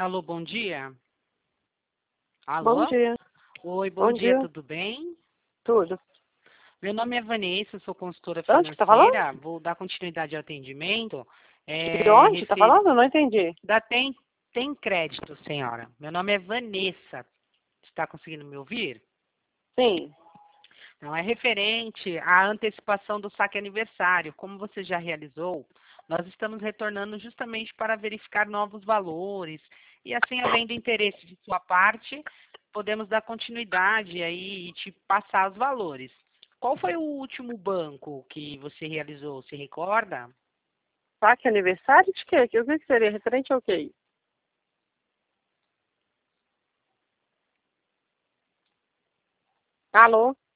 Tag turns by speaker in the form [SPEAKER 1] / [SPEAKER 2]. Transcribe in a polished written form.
[SPEAKER 1] Alô, bom dia.
[SPEAKER 2] Bom
[SPEAKER 1] Alô?
[SPEAKER 2] dia.
[SPEAKER 1] Oi,
[SPEAKER 2] Bom
[SPEAKER 1] bom dia,
[SPEAKER 2] dia.
[SPEAKER 1] tudo bem?
[SPEAKER 2] Tudo.
[SPEAKER 1] Meu nome é Vanessa, eu sou consultora
[SPEAKER 2] De onde que tá falando?
[SPEAKER 1] financeira. Vou dar continuidade ao atendimento.
[SPEAKER 2] De onde tá falando? Eu não entendi.
[SPEAKER 1] Tem crédito, senhora. Meu nome é Vanessa. Está conseguindo me ouvir?
[SPEAKER 2] Sim.
[SPEAKER 1] Não, é referente à antecipação do saque aniversário. Como você já realizou, nós estamos retornando justamente para verificar novos valores e, assim, havendo interesse de sua parte, podemos dar continuidade aí e te passar os valores. Qual foi o último banco que você realizou? Se recorda?
[SPEAKER 2] Saque aniversário de quê? O que seria? Referente ao quê? Alô?